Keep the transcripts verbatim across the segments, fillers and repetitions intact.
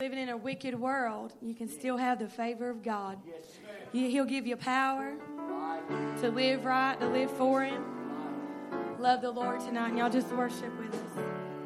Living in a wicked world, you can still have the favor of God. He'll give you power to live right, to live for Him. Love the Lord tonight, and y'all just worship with us.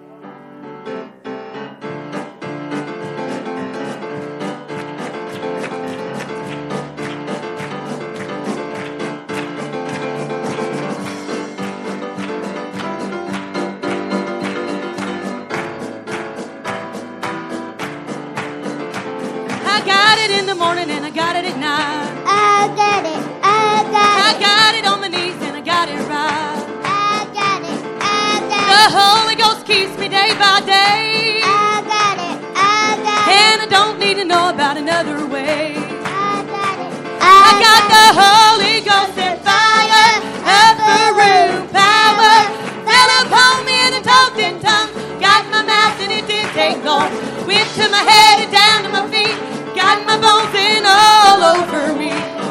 In the morning and I got it at night. I got it, I got I it. got it on my knees and I got it right. I got it, I got The it. Holy Ghost keeps me day by day. I got it, I got it. And I don't need to know about another way. I got it, I got the Holy Ghost and fire, upper room power. Fell upon me and I talked in tongues. Got my mouth and it didn't take long. Went to my head and down to my feet. Got my bones in all over me.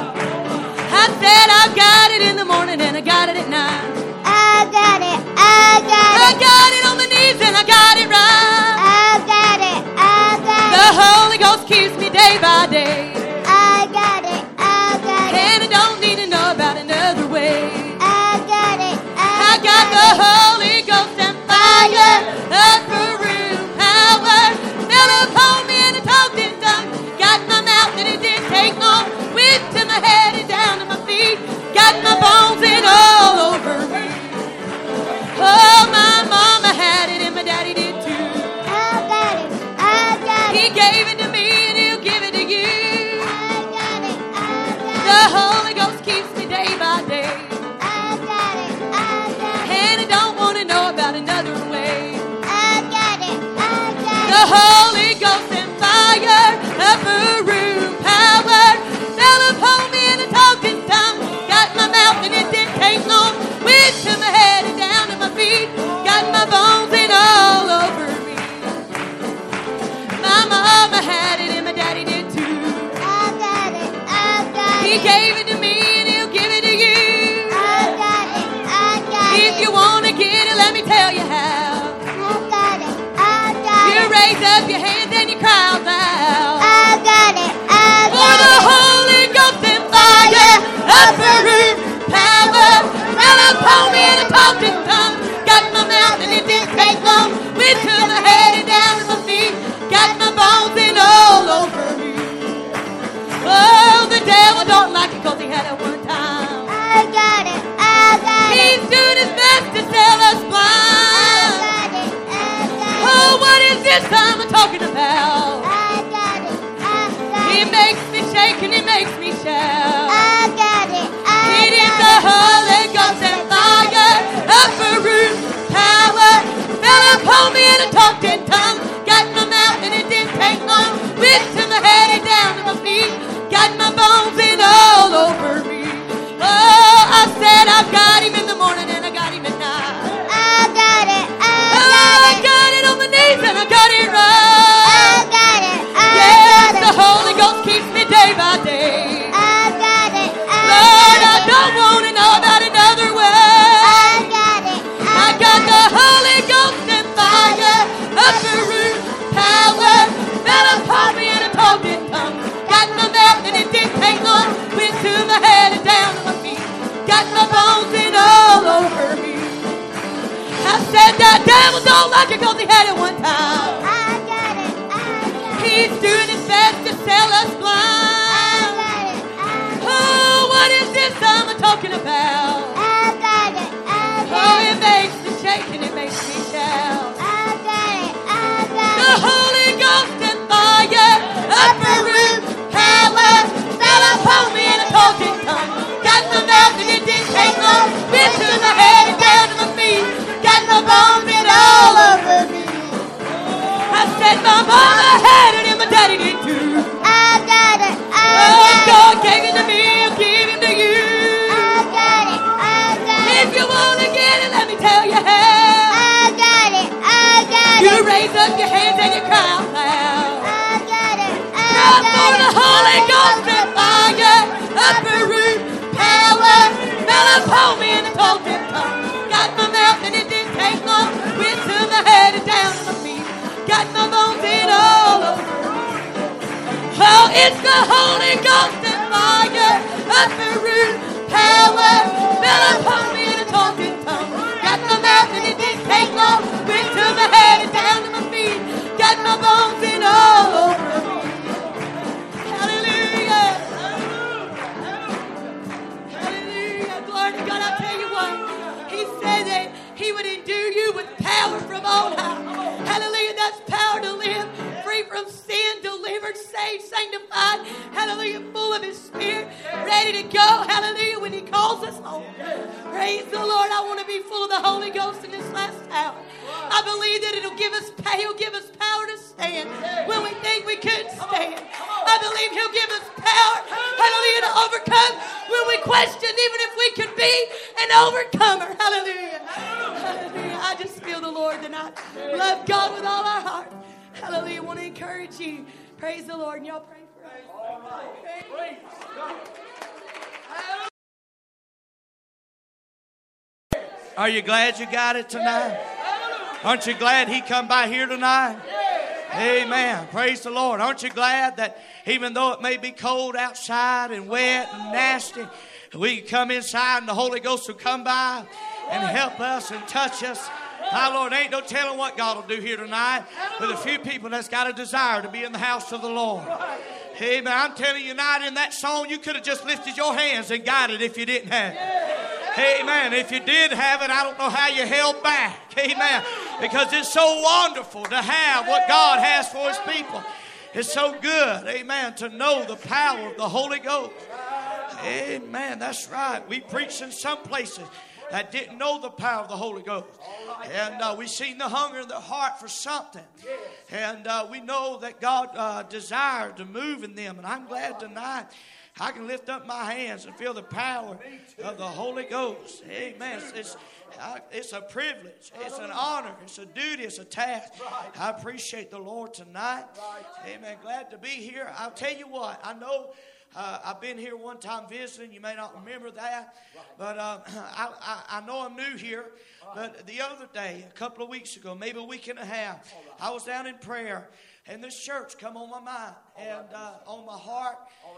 I said I've got it in the morning and I got it at night. I got it, I got I it. got it on my knees and I got it right. I got it, I got The it. Holy Ghost keeps me day by day. I got it, I got it. And I don't need to know about another way. I got it, I I got the got it. Holy Ghost and fire, upper room power. Fell upon me and I talked in tongues. Got my mouth and it didn't take long. Went to my head and down to my feet. Got my bones in all over me. Oh, my mama had it and my daddy did too. I got it, I got He it. gave it to me and He'll give it to you. I got it, I got The it. Holy Ghost keeps me day by day. I got it, I got it. And I don't want to know about another way. I got it, I got The it. Holy Ghost and fire, upper room power. Fell upon me and I talked in tongues. Got my mouth and it didn't take long. Went to my head and down to my feet. Got my bones in all over me. My mama had it and my daddy did too. I got it, I got He it. gave it to me and He'll give it to you. I got it, I got it. If you want to get it, let me tell you how. I got it, I got You it. raise up your hands and you cry out loud. I got it, I For got the it. Holy Ghost and fire, upper room power. Fell upon me and I talked in tongues. Got my mouth and it didn't take long. Went to my head and down to my feet. Got my bones in all over me. Oh, the devil don't like it 'cause he had it one time. I got it, I got it. He's doing his best to sell us I blind. got it, I got it. Oh, what is this I'm talking about? I got it, I got He it. makes me shake and He makes me shout. I got it, I It is got the it. Holy Ghost and fire, upper room power. Fell upon me and I talked in tongues. Got my mouth and it didn't take long. Went to my head and down to my feet. Got my bones in all over me. Oh, I said I've got Him in the morning and I got Him at night. I got it, I Oh, I got it. got it on my knees and I got it I right. got it, I Yes, got the it. Holy Ghost keeps me day by day. I got it, I Lord, I got it. don't want to know about another way. I got it, I got the Holy Ghost and fire, upper room power. Fell upon me and I talked in tongues. Got my mouth and it didn't take long. Went to my head and down to my feet. Got my bones in all over me. I said that devil don't like it 'cause he had it one time. I got it, I got it. He's doing his best to sell us I blind. got it, I got it. Oh, what is this I'm talking about? I got it, I Oh, got it it. makes me shake and it makes me shout. I got it, I got The it. Holy Ghost and fire, upper room power. Fell upon me and I talked in tongues. Got my mouth and it didn't take long. Went to my head and down to my feet. Got my bones in all over me. I said my mama had it and my daddy did too. I got it, I Oh, got it. God gave it to me, He'll give Him to you. I got it, I got If it. you want to get it, let me tell you how. I got it, I got You it. raise up your hands and you cry out loud. I got it, I Cry got for it. the Holy Ghost and fire, upper room power. Fell upon me and I talked in tongues. Got my mouth and it didn't take long. Went to my head and down to my feet. Got my bones in all over me. It's the Holy Ghost and fire, upper room power, fell upon me in a talking tongue. Got my mouth and it didn't take long. Went to my head and down to my feet. Got my bones in all over me. Hallelujah. Hallelujah. Glory to God. I'll tell you what. He said that He would endue you with power from on high. Hallelujah. That's power to live free from sin, delivered, saved, sanctified. Hallelujah. Full of His Spirit. Ready to go. Hallelujah. When He calls us home. Praise the Lord. I want to be full of the Holy Ghost in this last hour. I believe that it'll give us power. He'll give us power to stand when we think we couldn't stand. I believe He'll give us power, hallelujah, to overcome when we question even if we could be an overcomer. Hallelujah. Hallelujah. I just feel the Lord tonight. Love God with all our heart. Hallelujah. I want to encourage you. Praise the Lord. And y'all pray for us. All right. Praise God. Are you glad you got it tonight? Aren't you glad He come by here tonight? Amen. Praise the Lord. Aren't you glad that even though it may be cold outside and wet and nasty, we can come inside and the Holy Ghost will come by and help us and touch us. My Lord, ain't no telling what God will do here tonight with a few people that's got a desire to be in the house of the Lord. Amen. I'm telling you tonight in that song, you could have just lifted your hands and got it if you didn't have it. Amen. If you did have it, I don't know how you held back. Amen. Because it's so wonderful to have what God has for His people. It's so good, amen, to know the power of the Holy Ghost. Amen. That's right. We preached in some places that didn't know the power of the Holy Ghost. And uh, we seen the hunger in their heart for something. And uh, we know that God uh, desired to move in them. And I'm glad tonight I can lift up my hands and feel the power of the Holy Ghost. Amen. It's, it's, uh, it's a privilege. It's an honor. It's a duty. It's a task. I appreciate the Lord tonight. Amen. Glad to be here. I'll tell you what. I know uh, I've been here one time visiting. You may not remember that. But uh, I, I, I know I'm new here. But the other day, a couple of weeks ago, maybe a week and a half, I was down in prayer. And this church come on my mind and uh, on my heart.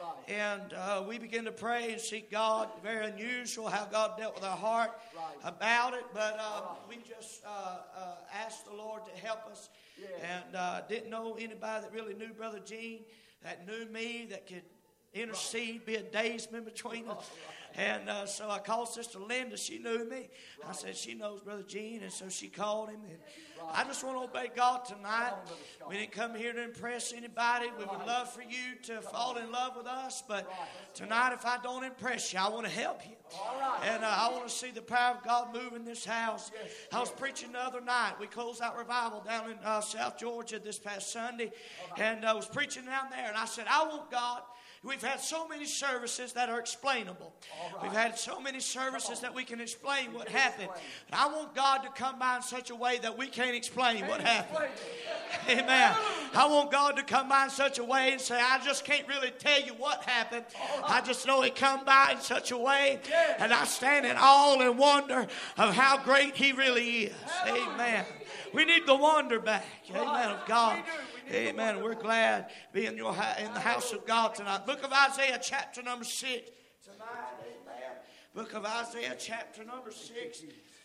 And uh, we began to pray and seek God. Very unusual how God dealt with our heart about it. But uh, we just uh, uh, asked the Lord to help us. And uh, didn't know anybody that really knew Brother Gene, that knew me, that could intercede, be a daysman between us. And uh, so I called Sister Linda. She knew me. I said, she knows Brother Gene. And so she called him. And I just want to obey God tonight. We didn't come here to impress anybody. We would love for you to fall in love with us. But tonight, if I don't impress you, I want to help you. And uh, I want to see the power of God move in this house. I was preaching the other night. We closed out revival down in uh, South Georgia this past Sunday. And I was preaching down there. And I said, I want God. We've had so many services that are explainable. Right. We've had so many services that we can explain what happened. But I want God to come by in such a way that we can't explain can't what happened. Explain Amen. I want God to come by in such a way and say, I just can't really tell you what happened. Right. I just know He come by in such a way. Yes. And I stand in awe and wonder of how great He really is. Amen. Amen. We need the wonder back. Amen. Of God. Amen. We're glad to be in, your, in the house of God tonight. Book of Isaiah chapter number six. Tonight, amen. Book of Isaiah chapter number six.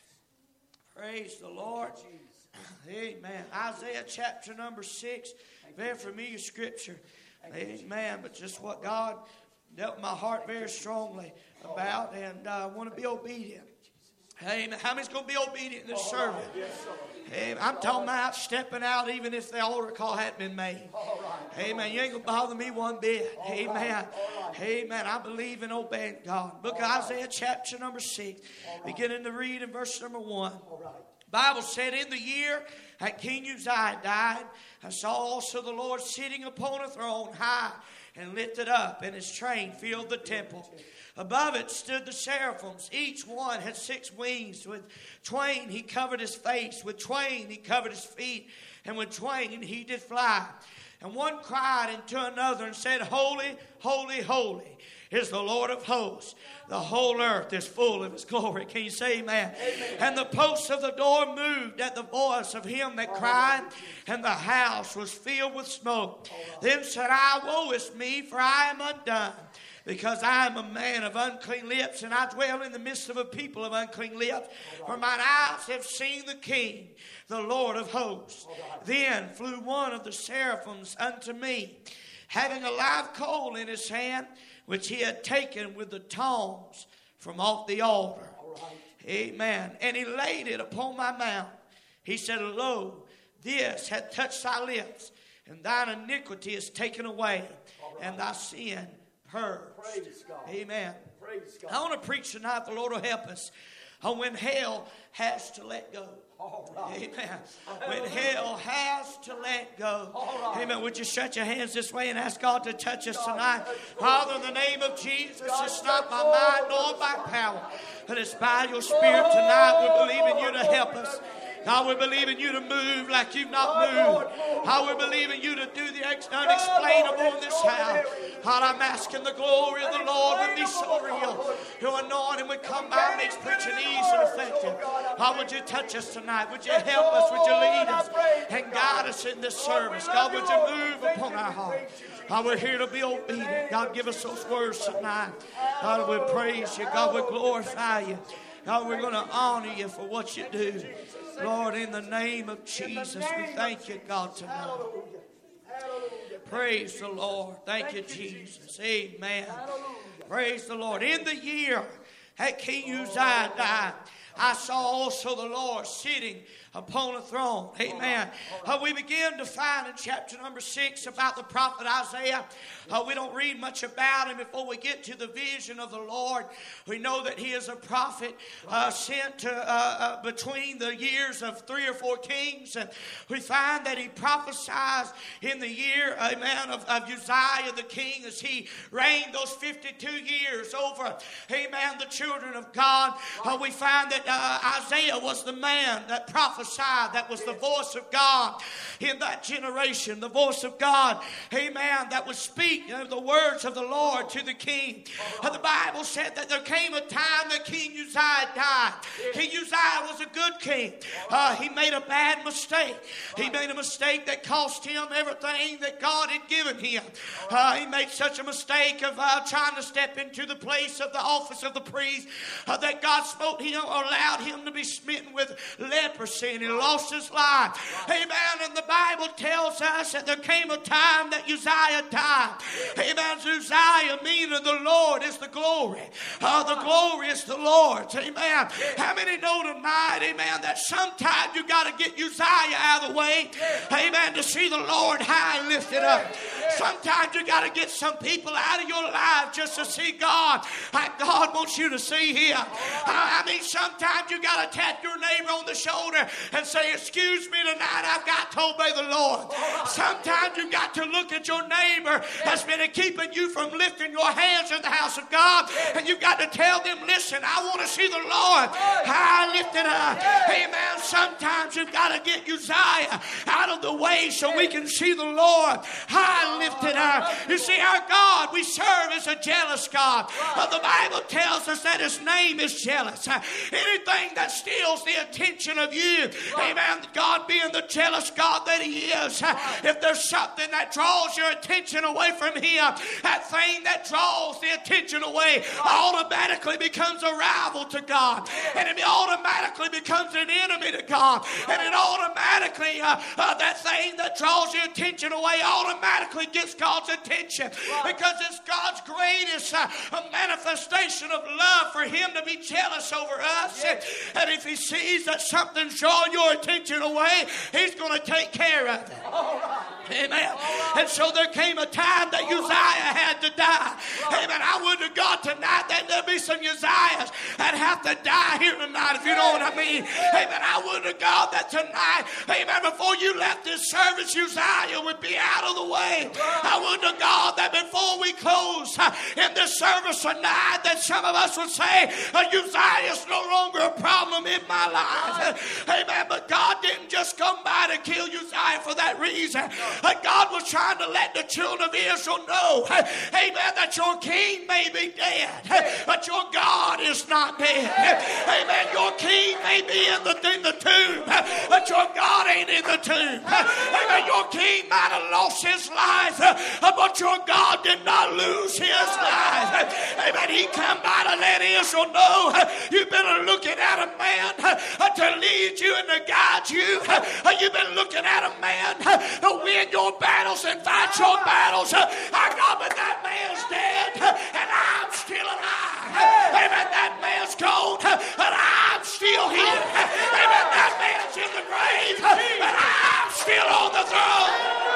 Praise the Lord. Amen. Isaiah chapter number six. Very familiar scripture. Amen. But just what God dealt my heart very strongly about. And I uh, want to be obedient. Amen. How many's going to be obedient in this service? Amen. I'm talking about stepping out even if the altar call hadn't been made. Amen. You ain't going to bother me one bit. Amen. Amen. I believe in obeying God. Book of Isaiah chapter number six. Beginning to read in verse number one. Bible said, in the year that King Uzziah died, I saw also the Lord sitting upon a throne high and lifted up, and His train filled the temple. Above it stood the seraphims. Each one had six wings. With twain he covered his face. With twain he covered his feet. And with twain he did fly. And one cried unto another and said, Holy, holy, holy is the Lord of hosts. The whole earth is full of his glory. Can you say amen? Amen? And the posts of the door moved at the voice of him that cried, and the house was filled with smoke. Then said I, woe is me, for I am undone, because I am a man of unclean lips, and I dwell in the midst of a people of unclean lips. For mine eyes have seen the King, the Lord of hosts. Then flew one of the seraphims unto me, having a live coal in his hand, which he had taken with the tongs from off the altar. Amen. And he laid it upon my mouth. He said, Lo, this hath touched thy lips, and thine iniquity is taken away, and thy sin purged. Amen. I want to preach tonight. The Lord will help us on when hell has to let go. Right. Amen. When hell has to let go. Right. Amen. Would you shut your hands this way and ask God to touch us tonight? Father, in the name of Jesus, it's not by might nor by power, but it's by your Spirit tonight. We believe in you to help us. God, we believe in you to move like you've not moved. God, we believe in you to do the unexplainable in this house. God, I'm asking the glory of the Lord would be so real. Your anointing would come by and makes preaching easy and effective. God, would you touch us tonight? Would you help us? Would you lead us and guide us in this service? God, would you move upon our hearts? God, we're here to be obedient. God, give us those words tonight. God, we praise you. God, we glorify you. God, we're going to honor you for what you do. Lord, in the name of Jesus, we thank you, God, tonight. Praise the Lord. Thank you, Jesus. Amen. Praise the Lord. In the year that King Uzziah died, I saw also the Lord sitting upon a throne. Amen. Uh, we begin to find in chapter number six about the prophet Isaiah. Uh, we don't read much about him before we get to the vision of the Lord. We know that he is a prophet uh, sent to, uh, uh, between the years of three or four kings. And we find that he prophesies in the year, amen, of, of Uzziah the king as he reigned those fifty-two years over, amen, the children of God. Uh, we find that uh, Isaiah was the man that prophesied. That was the voice of God in that generation. The voice of God, amen, that would speak you know, the words of the Lord to the king. Uh, the Bible said that there came a time that King Uzziah died. King Uzziah was a good king. Uh, he made a bad mistake. He made a mistake that cost him everything that God had given him. Uh, he made such a mistake of uh, trying to step into the place of the office of the priest uh, that God smote him or allowed him to be smitten with leprosy. And he lost his life. Amen. And the Bible tells us that there came a time that Uzziah died. Amen. Uzziah meaning the Lord is the glory. Uh, the glory is the Lord's. Amen. How many know tonight, amen, that sometimes you got to get Uzziah out of the way. Amen. To see the Lord high and lifted up. Sometimes you got to get some people out of your life just to see God like God wants you to see him. Uh, I mean, sometimes you got to tap your neighbor on the shoulder and say, excuse me tonight, I've got to obey the Lord. Sometimes you've got to look at your neighbor that's been keeping you from lifting your hands in the house of God, and you've got to tell them, listen, I want to see the Lord high lifted up. Amen. Sometimes you've got to get Uzziah out of the way so we can see the Lord high lifted up. You see, our God we serve is a jealous God. Uh, the Bible tells us that his name is jealous. Uh, anything that steals the attention of you, amen, God being the jealous God that he is, uh, if there's something that draws your attention away from him, that thing that draws the attention away automatically becomes a rival to God, and it automatically becomes an enemy to God, and it automatically uh, uh, that thing that draws your attention away automatically gets God's attention, because it's God's greatest uh, manifestation of love for him to be jealous over us. And, and if he sees that something's drawing your attention away, he's going to take care of it. Amen. And so there came a time that Uzziah had to die. Amen. I would to God tonight that there'll be some Uzziahs that have to die here tonight, if you know what I mean. Amen. I would to God that tonight, amen, before you left this service, Uzziah would be out of the way. I would to God that before we close uh, in this service tonight, that some of us would say, uh, Uzziah is no longer a problem in my life. Uh, amen. But God didn't just come by to kill Uzziah for that reason. But God was trying to let the children of Israel know, amen, that your king may be dead, but your God is not dead. Amen. Your king may be in the, in the tomb, but your God ain't in the tomb. Amen. Your king might have lost his life, but your God did not lose his life. Amen. He come by to let Israel know, you've been looking at a man to lead you and to guide you. You've been looking at a man to win your battles and fight your battles. I know, but that man's dead and I'm still alive. Amen. That man's gone and I'm still here. Amen. That man's in the grave and I'm still on the throne.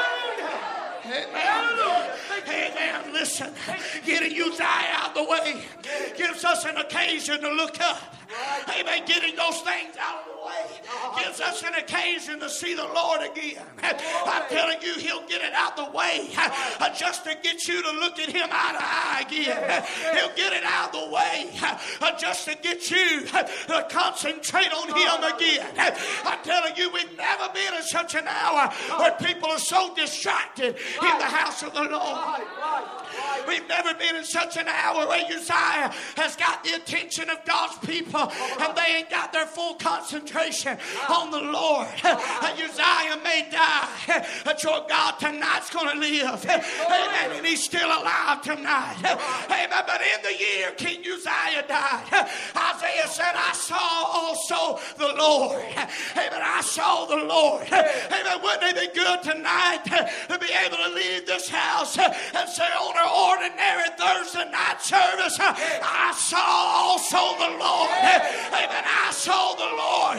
Amen. Amen. Listen, getting Uzziah out of the way gives us an occasion to look up. Amen. Getting those things out of the way gives us an occasion to see the Lord again. I'm telling you, he'll get it out the way just to get you to look at him eye to eye again. He'll get it out of the way just to get you to concentrate on him again. I'm telling you, we've never been in such an hour where people are so distracted in the house of the Lord. We've never been in such an hour where Uzziah has got the attention of God's people and they ain't got their full concentration on the Lord. Uzziah may die, but your God tonight's going to live. Amen. And he's still alive tonight. Amen. But in the year King Uzziah died, Isaiah said, I saw also the Lord. Amen. I saw the Lord. Amen. Wouldn't it be good tonight to be able to leave this house and say on our ordinary Thursday night service, I saw also the Lord. Amen. I saw the Lord.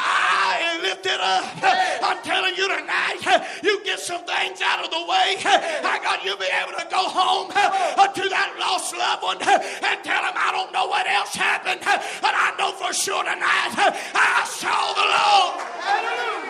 I lifted up. I'm telling you tonight, you get some things out of the way. I got you be able to go home to that lost loved one and tell him, I don't know what else happened, but I know for sure tonight I saw the Lord.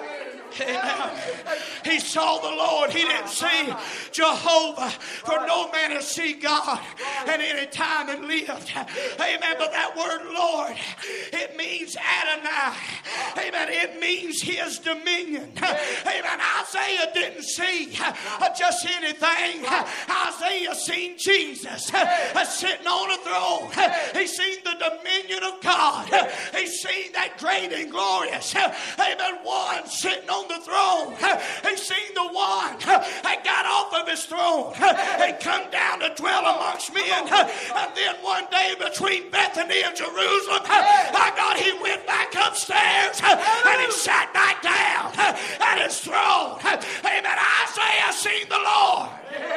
Amen. He saw the Lord. He didn't see Jehovah, for no man has seen God at any time and lived. Amen. But that word Lord, it means Adonai. Amen. It means his dominion. Amen. Isaiah didn't see just anything. Isaiah seen Jesus sitting on a throne. He seen the dominion of God. He seen that great and glorious, amen, one sitting on the throne. He seen the one that got off of his throne and come down to dwell amongst men. And then one day between Bethany and Jerusalem, my God, he went back upstairs and he sat back down at his throne. Amen. Isaiah seen the Lord.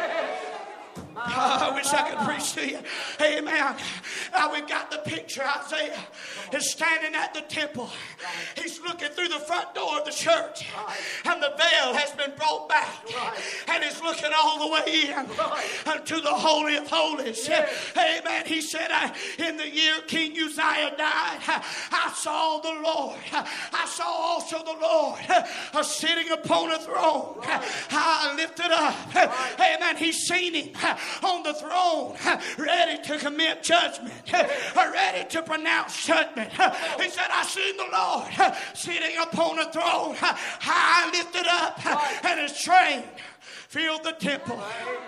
Oh, I wish I could preach to you. Amen. Now we've got the picture. Isaiah is standing at the temple. He's looking through the front door of the church. And the veil has been brought back. And he's looking all the way in unto the Holy of Holies. Amen. He said, in the year King Uzziah died, I saw the Lord. I saw also the Lord sitting upon a throne. I lifted up. Amen. He's seen him on the throne, ready to commit judgment, ready to pronounce judgment. He said, I seen the Lord sitting upon a throne, high lifted up, and his train filled the temple.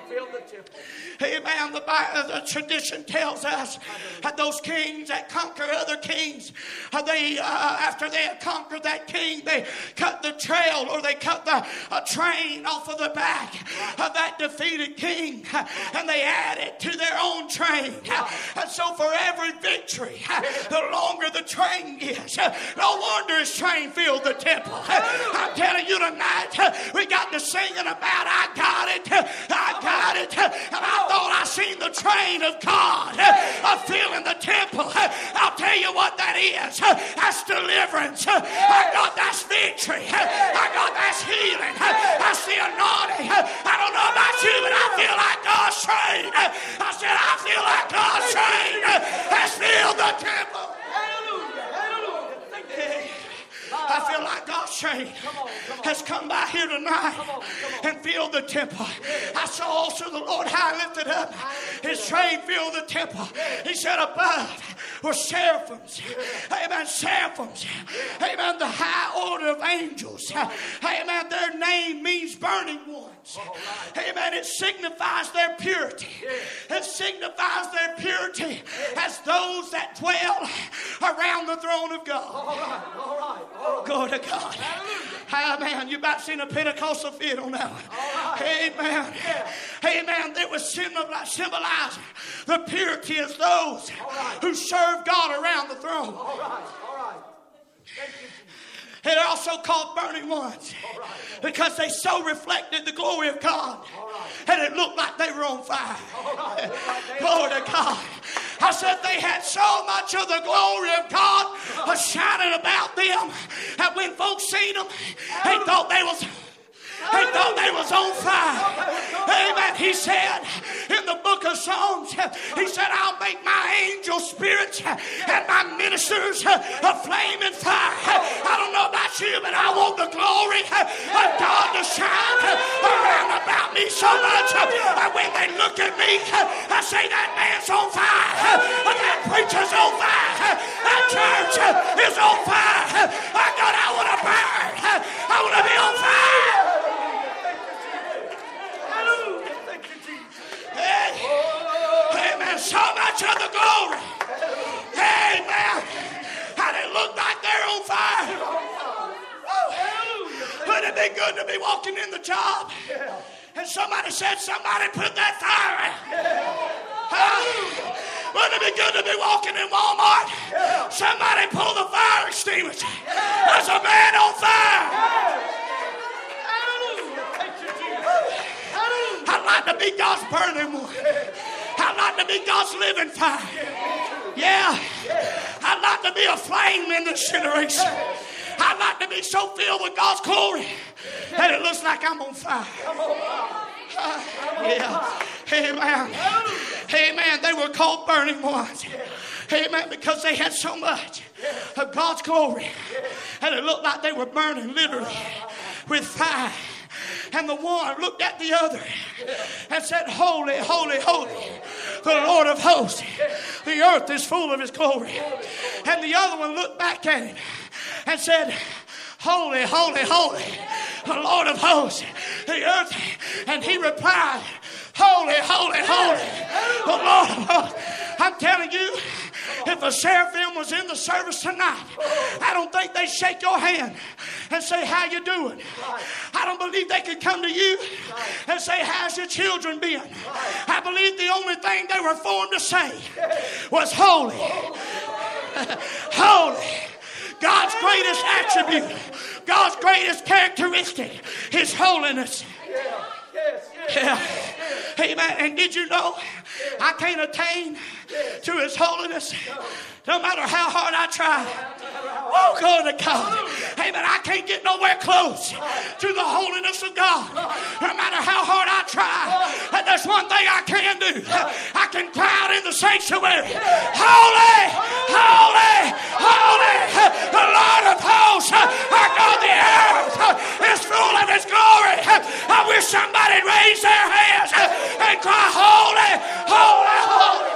Amen. The, Bible, the tradition tells us that those kings that conquer other kings, they uh, after they had conquered that king, they cut the trail or they cut the uh, train off of the back of that defeated king, and they add it to their own train. And so for every victory, the longer the train gets, no wonder his train filled the temple. I'm telling you tonight, we got to singing about I got it, I got it, and I thought I seen the train of God uh, filling the temple. I'll tell you what that is. That's deliverance. I got that's victory. I got that's healing. That's the anointing. I don't know about you, but I feel like God's train. I said I feel like God's train has filled the temple. I feel like God's train has come by here tonight and filled the temple. I saw also the Lord high lifted up. His train filled the temple. He said above were seraphims. Amen. Seraphims. Amen. The high order of angels. Amen. Their name means burning ones. Amen. It signifies their purity. It signifies their purity as those that dwell around the throne of God. All right, all right, all right. Glory to God. Amen. You about seen a Pentecostal fit on that one. Right. Amen. Yeah. Amen. That was symbolizing the purity as those right. who serve God around the throne. All right, all right. Thank you, Jesus. They're also called burning ones right. because they so reflected the glory of God right. and it looked like they were on fire. Right. Glory to God. I said they had so much of the glory of God was shining about them that when folks seen them, they thought they was... They thought they was on fire. Amen. He said in the book of Psalms, he said, I'll make my angel spirits and my ministers a flame and fire. I don't know about you, but I want the glory of God to shine around about me so much that when they look at me, I say that man's on fire. That preacher's on fire. That church is on fire. I God, I want to burn. I want to be on fire. Amen. So much of the glory. Amen. And it looked like they're on fire. Wouldn't it be good to be walking in the job and somebody said, somebody put that fire out? Huh? Wouldn't it be good to be walking in Walmart? Somebody pull the fire extinguisher. There's a man on fire. I'd like to be God's burning one. I'd like to be God's living fire. Yeah. I'd like to be a flame in this generation. I'd like to be so filled with God's glory that it looks like I'm on fire. Uh, yeah. Amen. Amen. They were called burning ones. Amen. Because they had so much of God's glory. And it looked like they were burning literally with fire. And the one looked at the other and said, holy, holy, holy, the Lord of hosts. The earth is full of his glory. And the other one looked back at him and said, holy, holy, holy, the Lord of hosts. The earth. And he replied, holy, holy, holy, the Lord of hosts. I'm telling you, if a seraphim was in the service tonight, I don't think they'd shake your hand and say, how you doing? I don't believe they could come to you and say, how's your children been? I believe the only thing they were formed to say was holy. Holy. God's greatest attribute, God's greatest characteristic is holiness. Yeah. Amen. And did you know I can't attain to his holiness no matter how hard I try? Oh, glory to God. Amen. I can't get nowhere close to the holiness of God no matter how hard I try. And there's one thing I can do. I can cry out in the sanctuary, holy, holy, holy, the Lord of hosts. Our God, the earth is full of his glory. I wish somebody'd raise their hands and cry, holy, holy, holy.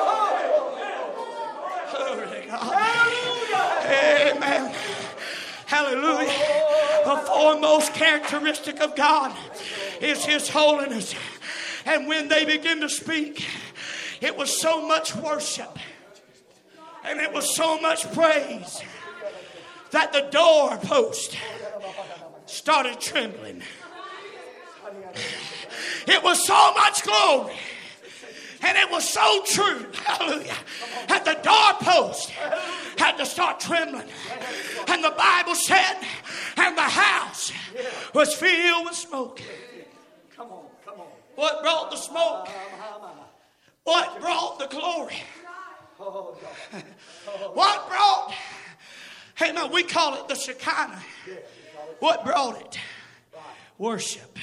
Glory to God. Amen. Hallelujah. The foremost characteristic of God is his holiness. And when they begin to speak, it was so much worship and it was so much praise that the doorpost started trembling. It was so much glory and it was so true, hallelujah, that the doorpost had to start trembling. And the Bible said, and the house was filled with smoke. Come on, come on. What brought the smoke? What brought the glory? What brought, hey man, we call it the Shekinah. What brought it? Worship.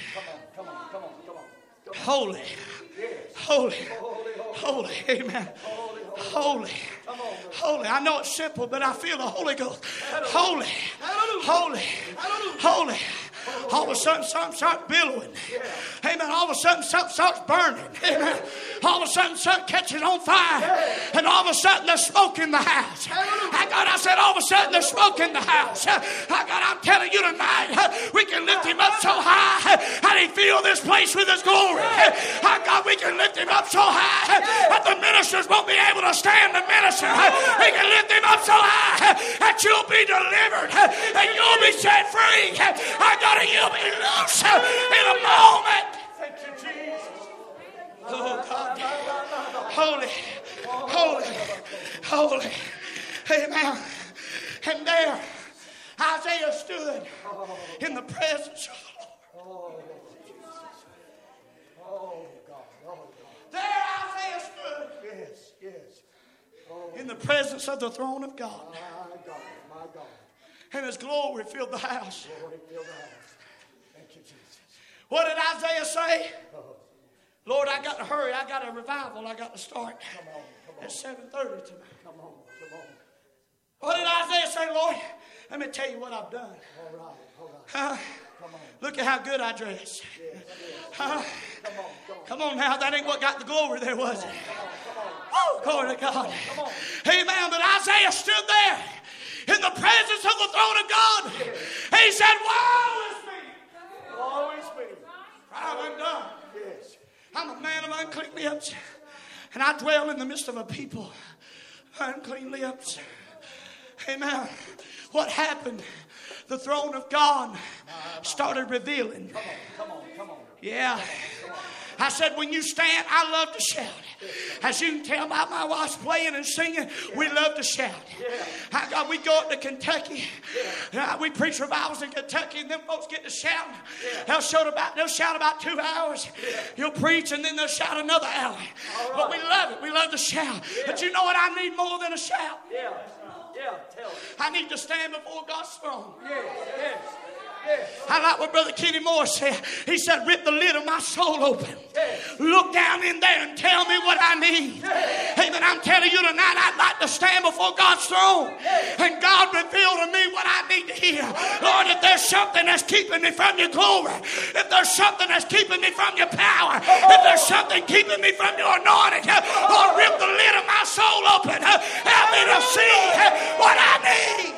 Holy. Holy. Holy. Amen. Holy. Holy. I know it's simple, but I feel the Holy Ghost. Holy. Holy. Holy. All of a sudden something starts billowing. Amen. All of a sudden something starts burning. Amen. All of a sudden something catches on fire. And all of a sudden there's smoke in the house. I God, I said all of a sudden there's smoke in the house. I God, I'm telling you tonight, we can lift him up so high and he fill this place with his glory. I God, we can lift him up so high that the ministers won't be able to stand to minister. We can lift him up so high that you'll be delivered and you'll be set free. I got to you'll be loose in a moment. Thank you, Jesus. Oh God. Holy, holy, holy. Amen. And there Isaiah stood in the presence of the Lord. Oh, Jesus. Oh, God. Oh, God. There Isaiah stood Yes, yes. Oh, in the presence of the throne of God. my God, my God. And his glory filled the house. Glory fill the house. Thank you, Jesus. What did Isaiah say? Lord, I got to hurry. I got a revival. I got to start Come on, come on, at seven thirty tonight. come on, come on. What did Isaiah say, Lord? Let me tell you what I've done. All right, all right. Huh? Come on. Look at how good I dress. Yes, yes. Huh? Come on, come on. Come on now. That ain't what got the glory there, was it? Woo, glory to God. Amen. But Isaiah stood there in the presence of the throne of God. And he said, woe is me. Always be. For I'm undone. Yes. I'm a man of unclean lips. And I dwell in the midst of a people of unclean lips. Amen. What happened? The throne of God started revealing. Come on, come on. Yeah. I said, when you stand, I love to shout. As you can tell by my wife's playing and singing, we love to shout. I got, we go up to Kentucky. Uh, we preach revivals in Kentucky, and them folks get to shout. They'll shout about, they'll shout about two hours. You'll preach, and then they'll shout another hour. But we love it. We love to shout. But you know what I need more than a shout? Yeah, yeah, tell us. I need to stand before God's throne. Yes, yes, yes. I like what Brother Kenny Moore said. He said, rip the lid of my soul open. Look down in there and tell me what I need. Amen. I'm telling you tonight, I'd like to stand before God's throne. And God reveal to me what I need to hear. Lord, if there's something that's keeping me from your glory, if there's something that's keeping me from your power, if there's something keeping me from your anointing, Lord, rip the lid of my soul open. Help me to see what I need.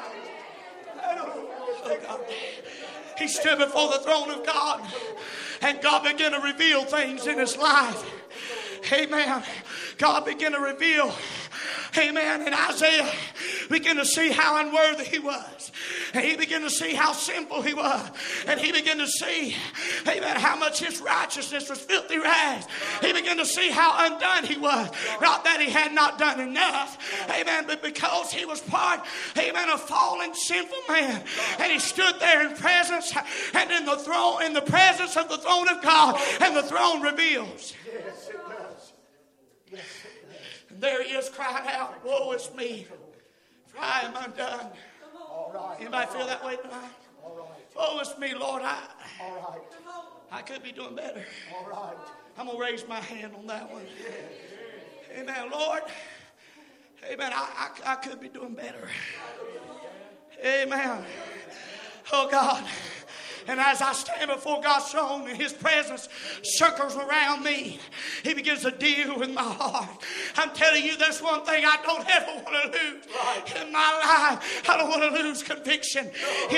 Oh, God. He stood before the throne of God, and God began to reveal things in his life. Amen. God began to reveal. Amen. And Isaiah began to see how unworthy he was. And he began to see how sinful he was. And he began to see, amen, how much his righteousness was filthy rags. He began to see how undone he was. Not that he had not done enough. Amen. But because he was part, amen, a fallen, sinful man. And he stood there in presence and in the throne, in the presence of the throne of God. And the throne reveals. Yes, it does. Yes, it does. And there he is crying out, woe is me, for I am undone. All right. Anybody feel that way tonight? All right. Woe is me, Lord, I, All right. I could be doing better. All right. I'm going to raise my hand on that one. Amen, Lord. Amen, I, I, I could be doing better. Amen. Oh, God. And as I stand before God's throne and his presence circles around me, he begins to deal with my heart. I'm telling you, that's one thing I don't ever want to lose in my life. I don't want to lose conviction.